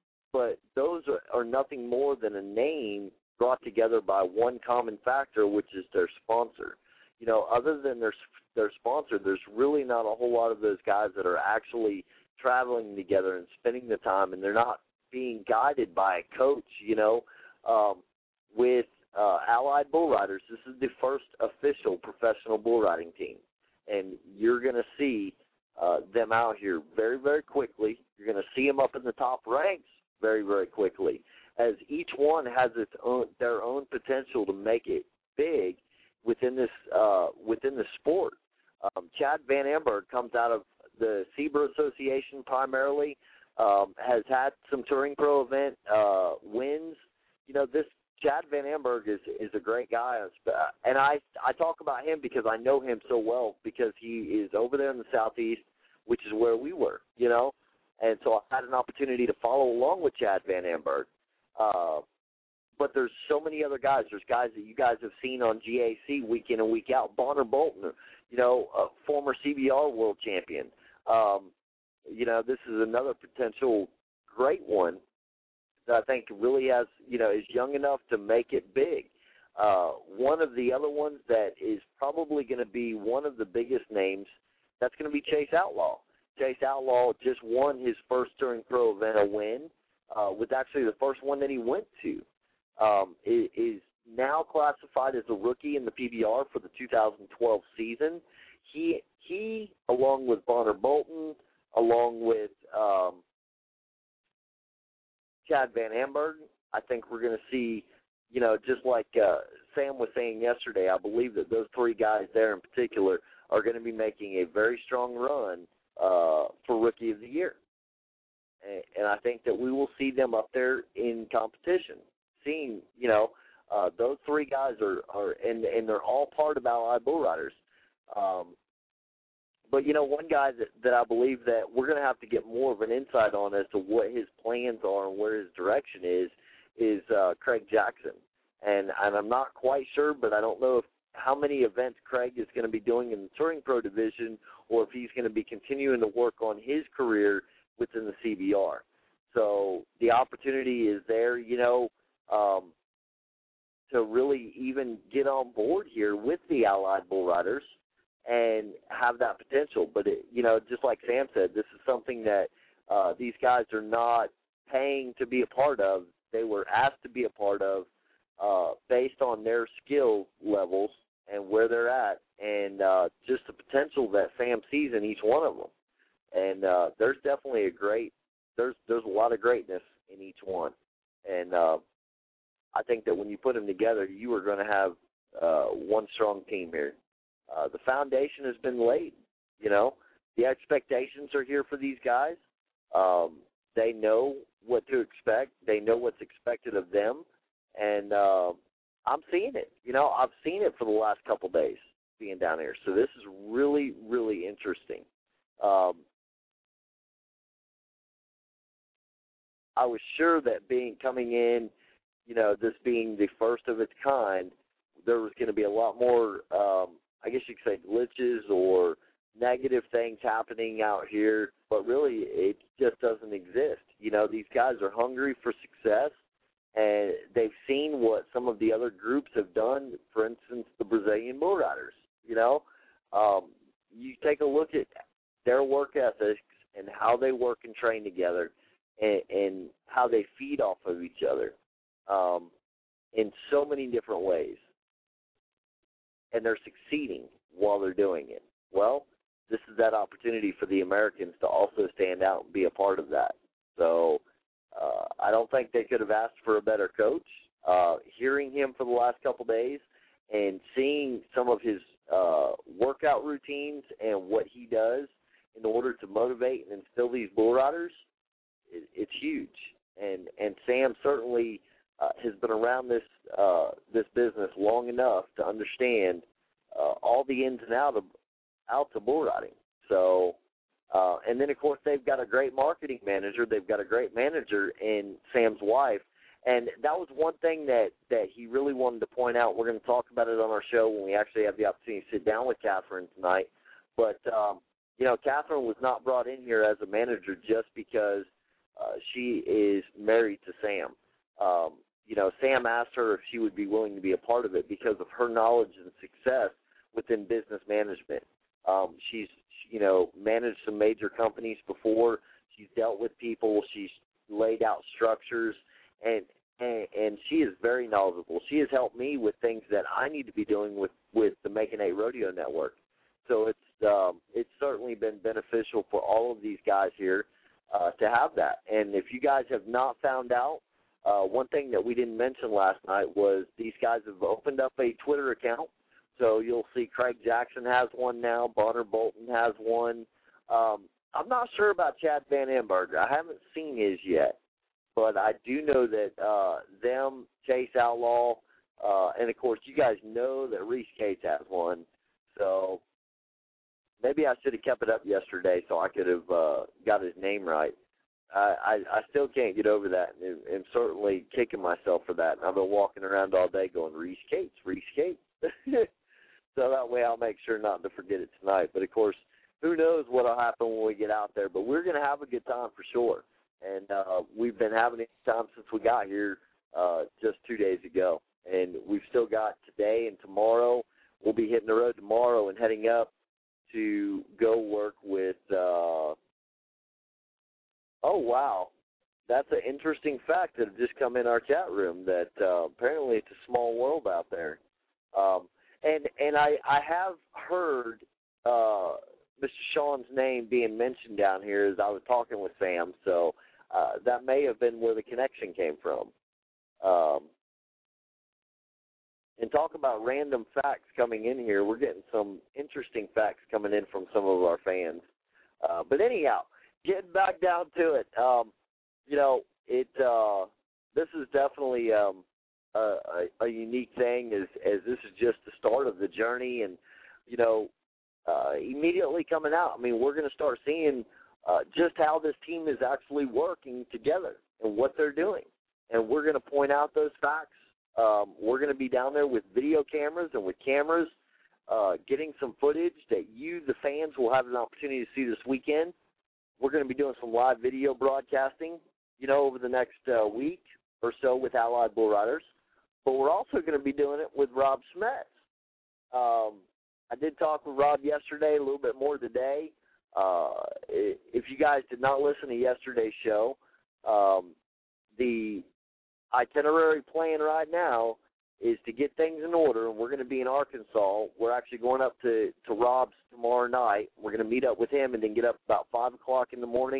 But those are, are nothing more than a name brought together by one common factor, which is their sponsor. You know, other than their their sponsor, there's really not a whole lot of those guys that are actually traveling together and spending the time, and they're not being guided by a coach, you know. Um, with uh, Allied Bull Riders, this is the first official professional bull riding team, and you're going to see uh, them out here very, very quickly. You're going to see them up in the top ranks very, very quickly, as each one has its own, their own potential to make it big within this uh, within the sport. Um, Chad Van Amberg comes out of the SEBRA Association primarily, um, has had some Touring Pro event uh, wins. You know, this Chad Van Amberg is is a great guy, and I I talk about him because I know him so well because he is over there in the Southeast, which is where we were, you know. And so I had an opportunity to follow along with Chad Van Amberg. Uh, but there's so many other guys. There's guys that you guys have seen on G A C week in and week out. Bonner Bolton, you know, a former C B R world champion. Um, you know, this is another potential great one that I think really has, you know, is young enough to make it big. Uh, one of the other ones that is probably going to be one of the biggest names, that's going to be Chase Outlaw. Chase Outlaw just won his first Touring Pro event a win, uh, was actually the first one that he went to. Um, is, is now classified as a rookie in the P B R for the two thousand twelve season. He, he along with Bonner Bolton, along with um, Chad Van Amberg, I think we're going to see, you know, just like uh, Sam was saying yesterday, I believe that those three guys there in particular are going to be making a very strong run Uh, for Rookie of the Year. And, and I think that we will see them up there in competition. Seeing, you know, uh, those three guys are, are and, and they're all part of Allied Bull Riders. Um, but, you know, one guy that, that I believe that we're going to have to get more of an insight on as to what his plans are and where his direction is, is uh, Craig Jackson. And, and I'm not quite sure, but I don't know if how many events Craig is going to be doing in the Touring Pro division, or if he's going to be continuing to work on his career within the C B R. So the opportunity is there, you know, um, to really even get on board here with the Allied Bull Riders and have that potential. But, it, you know, just like Sam said, this is something that uh, these guys are not paying to be a part of. They were asked to be a part of uh, based on their skill levels and where they're at, and uh, just the potential that Sam sees in each one of them. And uh, there's definitely a great there's there's a lot of greatness in each one, and uh, I think that when you put them together, you are going to have uh, one strong team here. Uh, the foundation has been laid. You know, the expectations are here for these guys. Um, they know what to expect. They know what's expected of them, and uh, I'm seeing it. You know, I've seen it for the last couple days being down here. So this is really, really interesting. Um, I was sure that being coming in, you know, this being the first of its kind, there was going to be a lot more, um, I guess you could say, glitches or negative things happening out here, but really it just doesn't exist. You know, these guys are hungry for success, and they've seen what some of the other groups have done, for instance, the Brazilian Bull Riders. You know, um, you take a look at their work ethics and how they work and train together, and, and how they feed off of each other um, in so many different ways. And they're succeeding while they're doing it. Well, this is that opportunity for the Americans to also stand out and be a part of that. So uh, I don't think they could have asked for a better coach. Uh, hearing him for the last couple days and seeing some of his uh, workout routines and what he does in order to motivate and instill these bull riders, it, it's huge. And and Sam certainly uh, has been around this uh, this business long enough to understand uh, all the ins and outs of out to bull riding. So, uh, and then of course they've got a great marketing manager. They've got a great manager in Sam's wife. And that was one thing that, that he really wanted to point out. We're going to talk about it on our show when we actually have the opportunity to sit down with Catherine tonight. But, um, you know, Catherine was not brought in here as a manager just because uh, she is married to Sam. Um, you know, Sam asked her if she would be willing to be a part of it because of her knowledge and success within business management. Um, she's, you know, managed some major companies before. She's dealt with people. She's laid out structures. And, and and she is very knowledgeable. She has helped me with things that I need to be doing with, with the Making A Rodeo Network. So it's um, it's certainly been beneficial for all of these guys here uh, to have that. And if you guys have not found out, uh, one thing that we didn't mention last night was these guys have opened up a Twitter account. So you'll see Craig Jackson has one now. Bonner Bolton has one. Um, I'm not sure about Chad Van Amberger. I haven't seen his yet. But I do know that uh, them, Chase Outlaw, uh, and, of course, you guys know that Reese Cates has one. So maybe I should have kept it up yesterday so I could have uh, got his name right. I, I, I still can't get over that, and I'm certainly kicking myself for that. And I've been walking around all day going, Reese Cates, Reese Cates. So that way I'll make sure not to forget it tonight. But, of course, who knows what will happen when we get out there. But we're going to have a good time for sure. And uh, we've been having it time since we got here uh, just two days ago. And we've still got today and tomorrow. We'll be hitting the road tomorrow and heading up to go work with uh, – oh, wow. That's an interesting fact that had just come in our chat room, that uh, apparently it's a small world out there. Um, and and I, I have heard uh, Mister Sean's name being mentioned down here as I was talking with Sam, so – Uh, that may have been where the connection came from. Um, and talk about random facts coming in here. We're getting some interesting facts coming in from some of our fans. Uh, but anyhow, getting back down to it, um, you know, it uh, this is definitely um, a, a, a unique thing as, as this is just the start of the journey. And, you know, uh, immediately coming out, I mean, we're going to start seeing Uh, just how this team is actually working together and what they're doing. And we're going to point out those facts. Um, we're going to be down there with video cameras and with cameras, uh, getting some footage that you, the fans, will have an opportunity to see this weekend. We're going to be doing some live video broadcasting, you know, over the next uh, week or so with Allied Bull Riders. But we're also going to be doing it with Rob Smets. Um, I did talk with Rob yesterday, a little bit more today. Uh, if you guys did not listen to yesterday's show, um, the itinerary plan right now is to get things in order, and we're going to be in Arkansas. We're actually going up to, to Rob's tomorrow night. We're going to meet up with him and then get up about five o'clock in the morning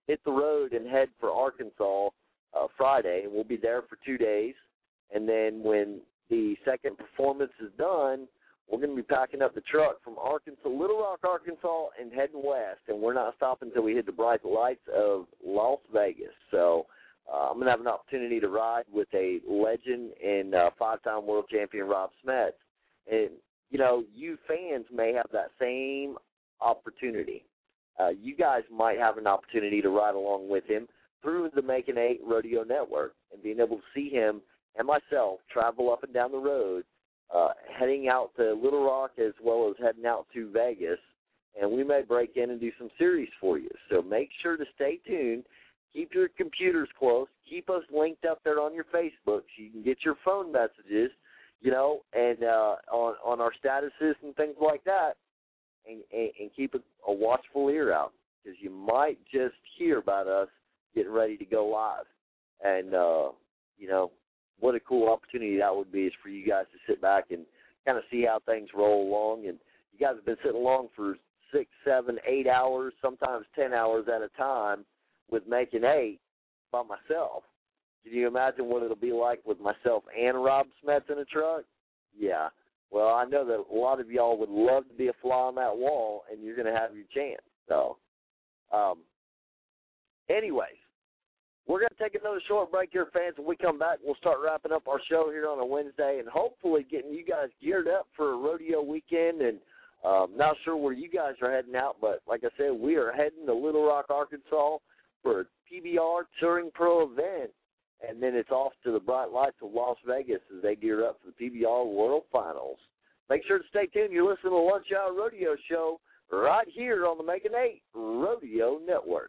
hit the road and head for Arkansas uh, Friday, and we'll be there for two days. And then when the second performance is done, we're going to be packing up the truck from Arkansas, Little Rock, Arkansas, and heading west. And we're not stopping until we hit the bright lights of Las Vegas. So uh, I'm going to have an opportunity to ride with a legend and uh, five-time world champion Rob Smets. And, you know, you fans may have that same opportunity. Uh, you guys might have an opportunity to ride along with him through the Making Eight Rodeo Network and being able to see him and myself travel up and down the road, uh, heading out to Little Rock as well as heading out to Vegas. And we may break in and do some series for you. So make sure to stay tuned. Keep your computers close. Keep us linked up there on your Facebook so you can get your phone messages, you know, and uh, on, on our statuses and things like that. And, and, and keep a, a watchful ear out because you might just hear about us getting ready to go live. And, uh, you know, what a cool opportunity that would be is for you guys to sit back and kind of see how things roll along. And you guys have been sitting along for six, seven, eight hours, sometimes ten hours at a time with Making Eight by myself. Can you imagine what it'll be like with myself and Rob Smets in a truck? Yeah. Well, I know that a lot of y'all would love to be a fly on that wall, and you're going to have your chance. So, um, anyways, we're going to take another short break here, fans. When we come back, we'll start wrapping up our show here on a Wednesday and hopefully getting you guys geared up for a rodeo weekend. And um, not sure where you guys are heading out, but like I said, we are heading to Little Rock, Arkansas for a P B R Touring Pro event. And then it's off to the bright lights of Las Vegas as they gear up for the P B R World Finals. Make sure to stay tuned. You're listening to the Lunch Hour Rodeo Show right here on the Making Eight Rodeo Network.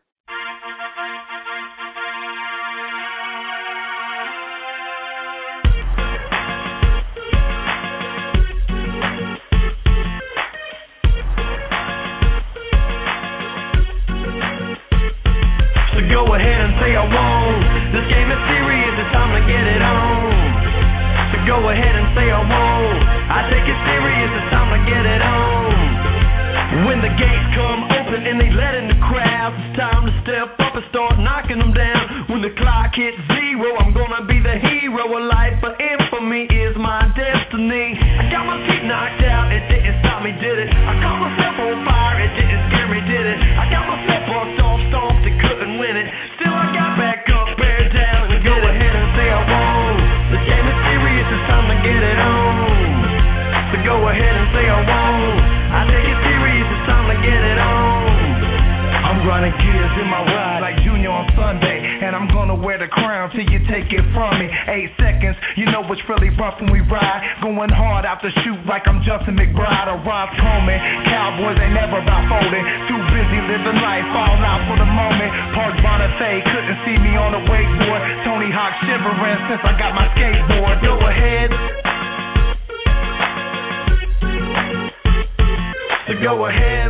So go ahead and say I won't. This game is serious, it's time to get it on. So go ahead and say I won't. I take it serious, it's time to get it on. When the gates come open and they let in the crowd, it's time to step up and start knocking them down. When the clock hits zero, I'm gonna be the hero of life, but infamy is my destiny. I got my teeth knocked out, it didn't stop me, did it? I caught myself on fire, it didn't scare me, did it? I got myself bucked off, stomped and couldn't win it. Still I got back up, bear down, and go ahead and say I won't. This game is serious, it's time to get it on. So go ahead and say I won't. I take it serious, it's time to get it on. I'm running gears in my ride like Junior on Sunday, and I'm gonna wear the crown till you take it from me. Eight seconds, you know it's really rough when we ride. Going hard out the chute like I'm Justin McBride or Rob Coleman. Cowboys ain't never about folding. Too busy living life, all out for the moment. Park Bonifay couldn't see me on the wakeboard. Tony Hawk shivering since I got my skateboard. Go ahead. So go ahead.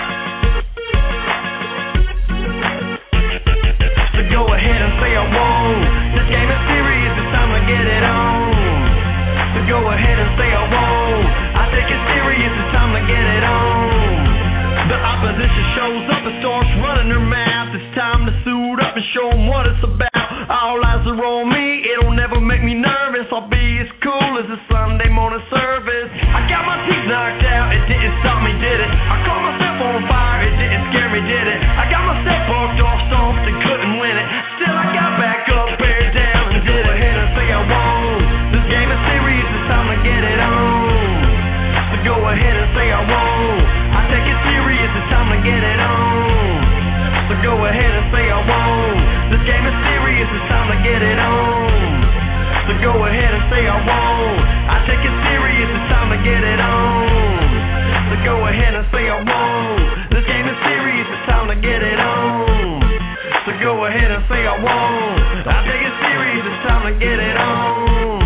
So go ahead and say I won't. This game is serious, it's time to get it on. So go ahead and say I won't. I take it serious, it's time to get it on. The opposition shows up and starts running their mouth. It's time to suit up and show them what it's about. All eyes are on me, it'll never make me nervous. I'll be as cool as a Sunday morning service. I got my teeth knocked out, it didn't stop me, did it? I caught myself on fire, it didn't scare me, did it? I got myself bucked off, stomped and couldn't win it. Still I got back up, bear down and did it. Go ahead and say I won't. This game is serious, it's time to get it on. So go ahead and say I won't. I take it serious, it's time to get it on. So go ahead and say I won't. This game is serious, it's time to get it on. So go ahead and say I won't. I take it serious, it's time to get it on. So go ahead and say I won't. This game is serious, it's time to get it on. So go ahead and say I won't. I take it serious, it's time to get it on.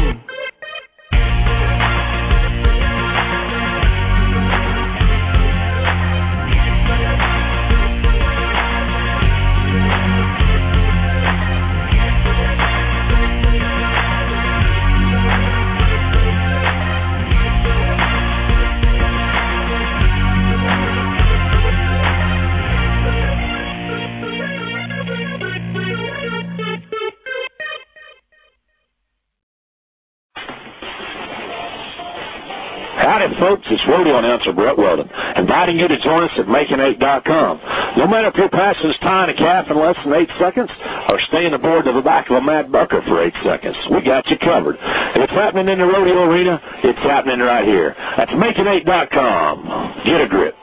Howdy, folks. It's rodeo announcer Brett Weldon, inviting you to join us at making eight dot com. No matter if your passion is tying a calf in less than eight seconds or staying aboard to the back of a mad bucker for eight seconds, we got you covered. If it's happening in the rodeo arena, it's happening right here. That's making eight dot com. Get a grip.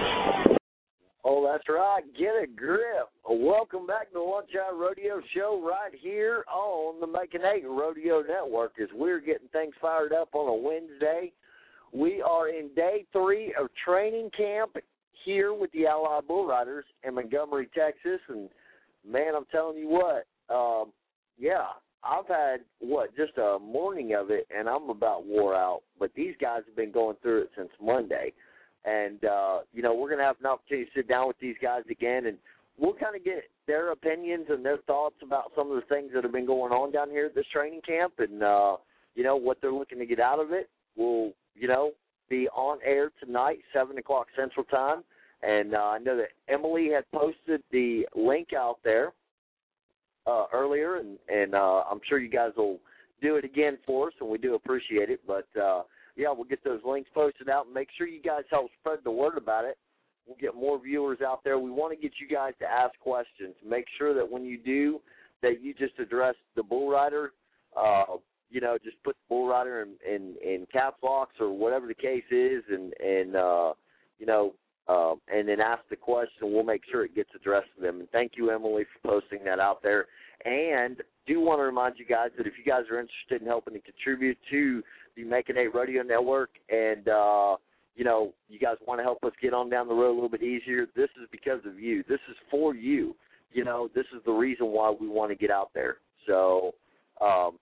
Oh, that's right. Get a grip. Welcome back to the Lunch Hour Rodeo Show right here on the Making Eight Rodeo Network as we're getting things fired up on a Wednesday. We are in day three of training camp here with the Allied Bull Riders in Montgomery, Texas. And, man, I'm telling you what, um, yeah, I've had, what, just a morning of it, and I'm about wore out. But these guys have been going through it since Monday. And, uh, you know, we're going to have an opportunity to sit down with these guys again, and we'll kind of get their opinions and their thoughts about some of the things that have been going on down here at this training camp and, uh, you know, what they're looking to get out of it. We'll, you know, be on air tonight, seven o'clock Central Time. And uh, I know that Emily had posted the link out there uh, earlier, and, and uh, I'm sure you guys will do it again for us, and we do appreciate it. But, uh, yeah, we'll get those links posted out and make sure you guys help spread the word about it. We'll get more viewers out there. We want to get you guys to ask questions. Make sure that when you do, that you just address the bull rider. Uh, you know, just put the bull rider in, in, in caps locks or whatever the case is, and, and uh, you know, uh, and then ask the question. We'll make sure it gets addressed to them. And thank you, Emily, for posting that out there. And do want to remind you guys that if you guys are interested in helping to contribute to the Making Eight Rodeo Network, and uh, you know, you guys want to help us get on down the road a little bit easier, this is because of you. This is for you. You know, this is the reason why we want to get out there. So, um,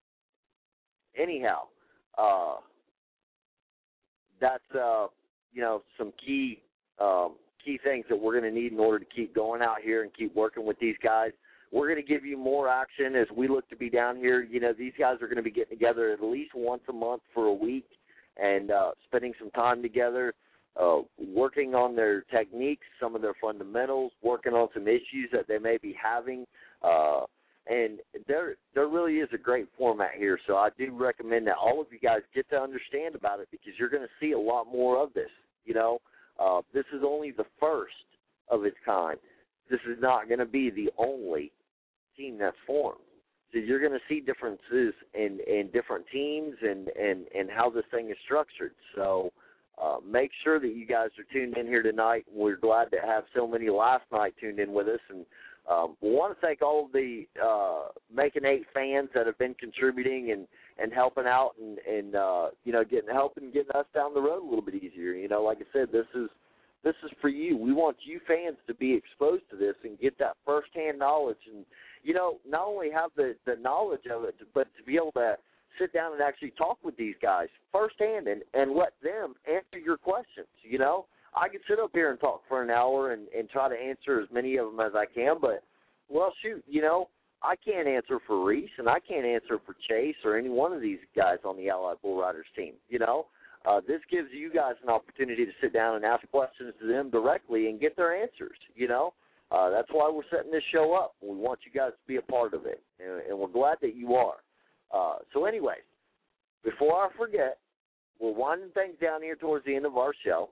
anyhow, uh, that's uh, you know, some key um, key things that we're going to need in order to keep going out here and keep working with these guys. We're going to give you more action as we look to be down here. You know, these guys are going to be getting together at least once a month for a week and uh, spending some time together, uh, working on their techniques, some of their fundamentals, working on some issues that they may be having. Uh, and there there really is a great format here. So I do recommend that all of you guys get to understand about it because you're going to see a lot more of this. You know, uh, this is only the first of its kind. This is not going to be the only team that's formed. So you're going to see differences in, in different teams and, and, and how this thing is structured. So uh, make sure that you guys are tuned in here tonight. We're glad to have so many last night tuned in with us. And um, we want to thank all of the uh, Making Eight fans that have been contributing and, and helping out and, and uh, you know, getting helping getting us down the road a little bit easier. You know, like I said, this is this is for you. We want you fans to be exposed to this and get that firsthand knowledge and, you know, not only have the, the knowledge of it, but to be able to sit down and actually talk with these guys firsthand and, and let them answer your questions, you know. I could sit up here and talk for an hour and, and try to answer as many of them as I can, but, well, shoot, you know, I can't answer for Reese and I can't answer for Chase or any one of these guys on the Allied Bull Riders team, you know. Uh, this gives you guys an opportunity to sit down and ask questions to them directly and get their answers, you know. Uh, that's why we're setting this show up. We want you guys to be a part of it, and, and we're glad that you are. Uh, so anyway, before I forget, we're winding things down here towards the end of our show,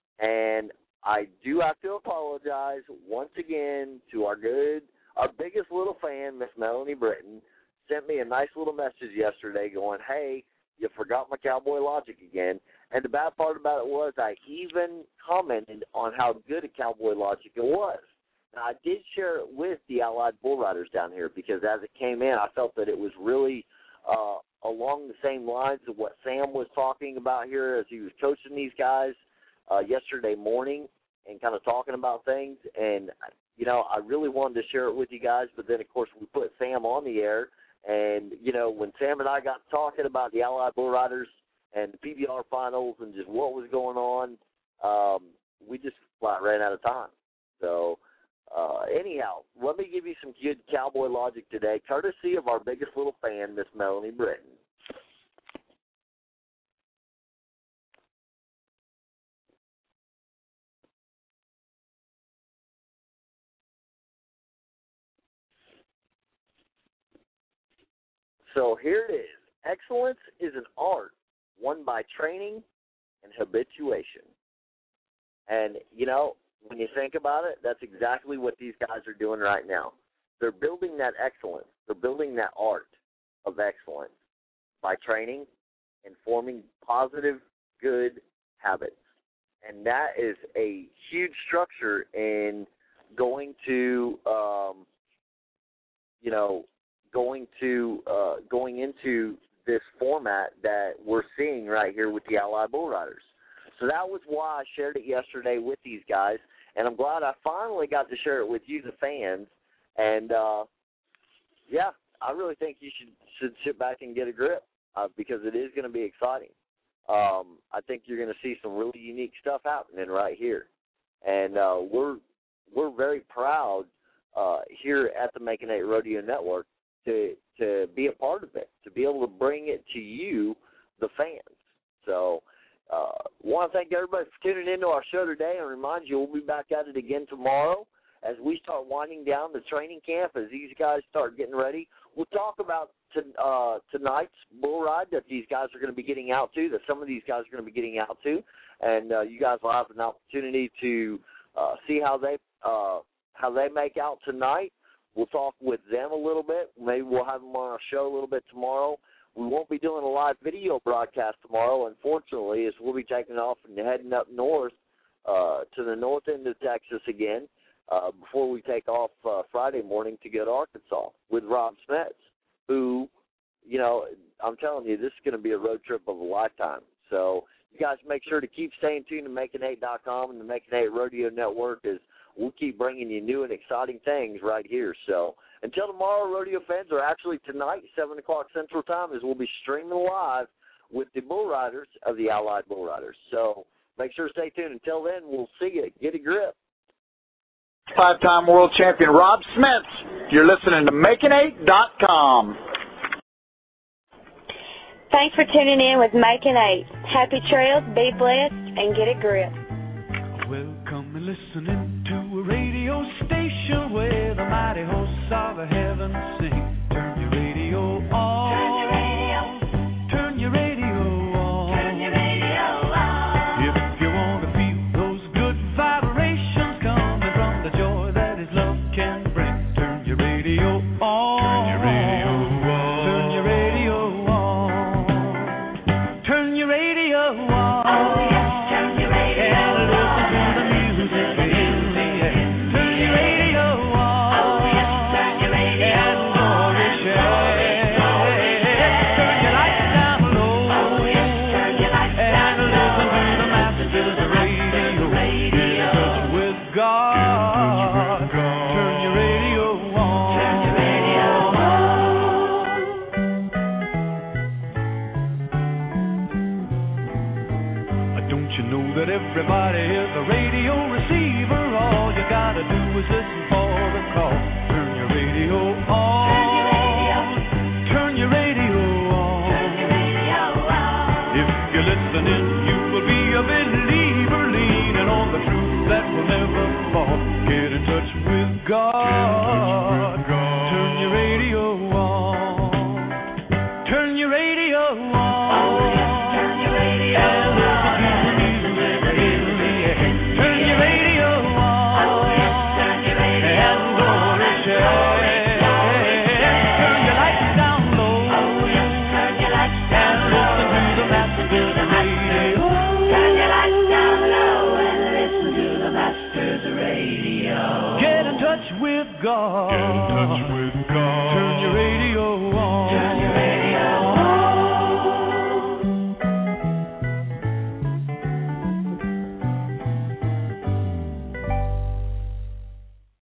and I do have to apologize once again to our good, our biggest little fan, Miss Melanie Britton, sent me a nice little message yesterday going, hey, you forgot my Cowboy Logic again. And the bad part about it was I even commented on how good a Cowboy Logic it was. Now, I did share it with the Allied Bull Riders down here because as it came in, I felt that it was really uh, along the same lines of what Sam was talking about here as he was coaching these guys uh, yesterday morning and kind of talking about things. And, you know, I really wanted to share it with you guys, but then, of course, we put Sam on the air. And, you know, when Sam and I got talking about the Allied Bull Riders and the P B R finals and just what was going on, um, we just flat ran out of time. So, Uh, anyhow, let me give you some good Cowboy Logic today, courtesy of our biggest little fan, Miss Melanie Britton. So here it is. Excellence is an art won by training and habituation. And, you know, when you think about it, that's exactly what these guys are doing right now. They're building that excellence. They're building that art of excellence by training and forming positive, good habits. And that is a huge structure in going to, um, you know, going to uh, going into this format that we're seeing right here with the Allied Bull Riders. So that was why I shared it yesterday with these guys, and I'm glad I finally got to share it with you, the fans. And uh, yeah, I really think you should should sit back and get a grip uh, because it is going to be exciting. Um, I think you're going to see some really unique stuff happening right here, and uh, we're we're very proud uh, here at the Making Eight Rodeo Network to to be a part of it, to be able to bring it to you, the fans. So I uh, want to thank everybody for tuning into our show today, and remind you we'll be back at it again tomorrow as we start winding down the training camp, as these guys start getting ready. We'll talk about to, uh, tonight's bull ride that these guys are going to be getting out to, that some of these guys are going to be getting out to, and uh, you guys will have an opportunity to uh, see how they uh, how they make out tonight. We'll talk with them a little bit. Maybe we'll have them on our show a little bit tomorrow. We won't be doing a live video broadcast tomorrow, unfortunately, as we'll be taking off and heading up north uh, to the north end of Texas again uh, before we take off uh, Friday morning to go to Arkansas with Rob Smets, who, you know, I'm telling you, this is going to be a road trip of a lifetime. So you guys make sure to keep staying tuned to Making Eight dot com and the Making Eight Rodeo Network, as we'll keep bringing you new and exciting things right here. So until tomorrow, rodeo fans, or actually tonight, seven o'clock Central Time, as we'll be streaming live with the bull riders of the Allied Bull Riders. So make sure to stay tuned. Until then, we'll see you. Get a grip. Five-time world champion Rob Smets. You're listening to Making Eight dot com. Thanks for tuning in with Making Eight. Happy trails, be blessed, and get a grip. Welcome and listening to a radio station where the mighty hosts of heaven sing. Turn your radio on. Turn your radio. Turn your radio on. Turn your radio on. If you want to feel those good vibrations coming from the joy that His love can bring, turn your radio on. Turn your radio on. Turn your radio on. Turn your radio on. Oh yes, turn your radio on. Everybody is a radio receiver. All you gotta do is listen for the call. Turn your radio on. Turn your radio on. Turn your radio on. If you're listening, you will be a believer, leaning on the truth that will never fall. Get in touch with God. Turn your radio on. Turn your radio on. Oh, yes, turn your radio on. God. Get in touch with God. Turn your